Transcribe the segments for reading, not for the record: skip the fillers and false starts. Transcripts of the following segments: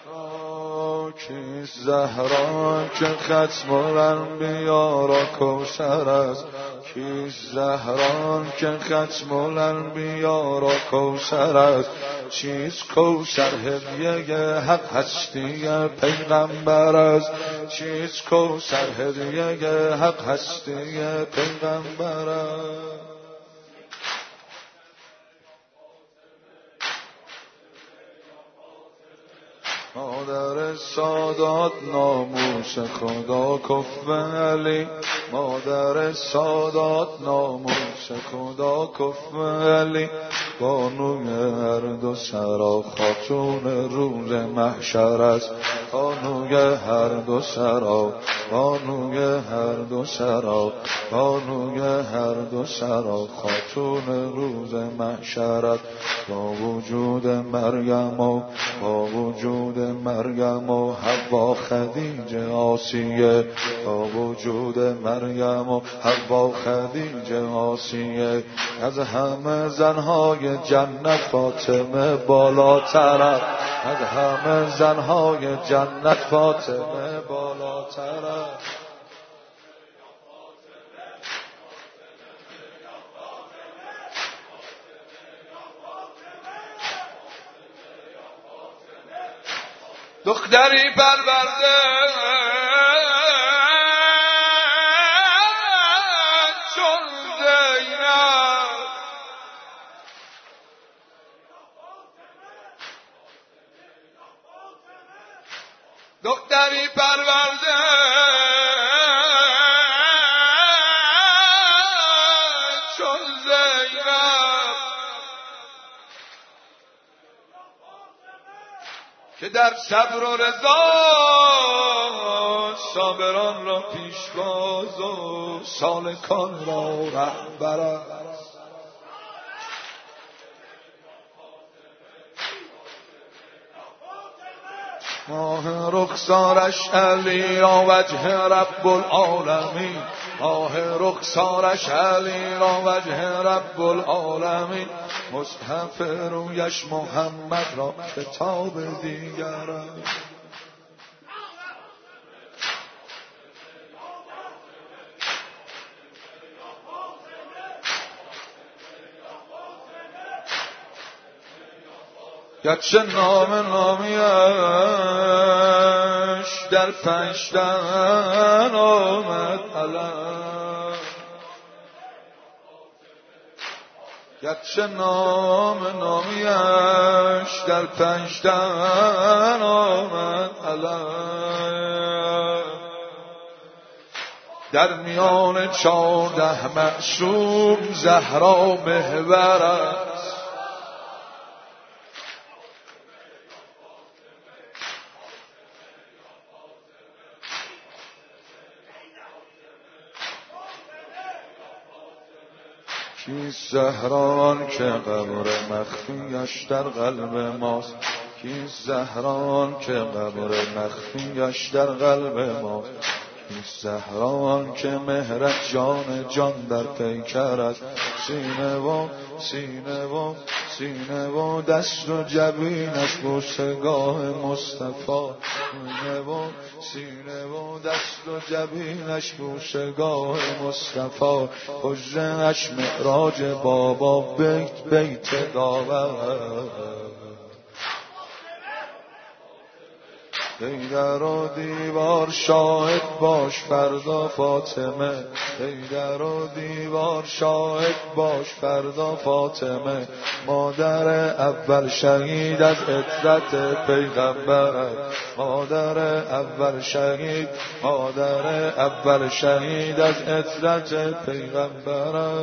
کیست زهرا که ختم الانبیا را کوثر است؟ کیست زهرا که ختم الانبیا را کوثر است؟ چیست کوثر؟ هدیه حق هستی پیغمبر است. چیست کوثر؟ هدیه حق هستی پیغمبر است. مادر سادات ناموس خدا کف علی، مادر سادات ناموس خدا کف علی، بانوی هر دو سرا خاتون روز محشر است. بانوی هر دو سرا، بانوی هر دو سرا، بانوی هر دو سرا خاتون روز محشر است. با وجود مریم و با وجود مریم و حوا خدیجه آسیه، با وجود مریم و حوا خدیجه آسیه، از همه زنهای جنت فاطمه بالاتر است. از همه زنهای جنت فاطمه بالاتر است. دختری پرورده چون زینب، دختری پرورده چون زینب، که در صبر و رضا صابران را پیشواز و سالکان را رهبر است. ماه رخسارش علی را وجه رب العالمین، ماه رخسارش علی را وجه رب العالمین، مصحف رویش محمد را کتاب دیگر است. گرچه نام نامیش در پنجتن آمد علم، گرچه نام نامیش در پنجتن آمد علم، در میان 14 معصوم زهرا محور است. کیست زهران که قبر مخفیش در قلب ماست؟ کیست زهران که قبر مخفیش در قلب ماست؟ کیست زهران که مهرت جان جان در پیکر است؟ سینه و سینه و سینه و دست و جبینش بوسگاه مصطفی، سینه و سینه و دست و جبینش بوسگاه مصطفی، حجره‌اش معراج بابا بیت بیت داور. ای در و دیوار شاهد باش فردا فاطمه، ای در و دیوار شاهد باش فردا فاطمه، مادر اول شهید از عترت پیغمبر، مادر اول شهید، مادر اول شهید از عترت پیغمبر.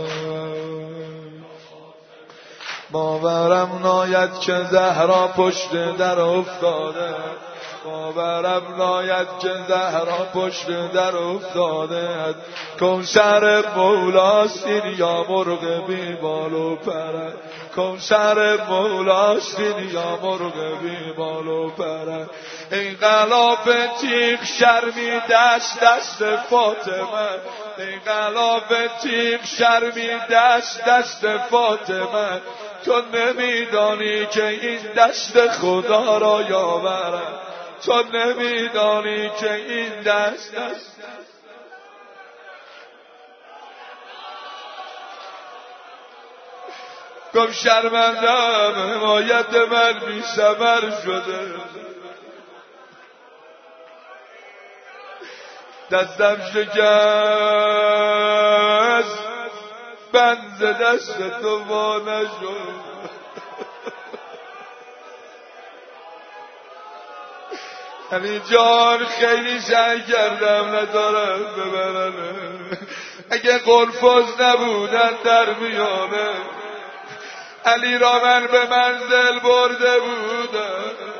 باورم ناید که زهرا پشت در افتاده، باورم ناید که زهرا پشت در افتاده، کوثر مولاست این یا مرغ بی بال و پر، کوثر مولاست این یا مرغ بی بال و پر. این غلاف تیغ شرمی دست دست فاطمه، این غلاف تیغ شرمی دست دست فاطمه، تو نمیدانی که این دست خدا را یاورد، تو نمیدانی که این دست است. گفت شرمندم حمایت من بی ثمر شده، دستم شکست بند دست تو وا نشد. علی جان خیلی سعی کردم ندارم ببرنه، اگه قرفاز نبودن در میانه علی را من به منزل برده بودم.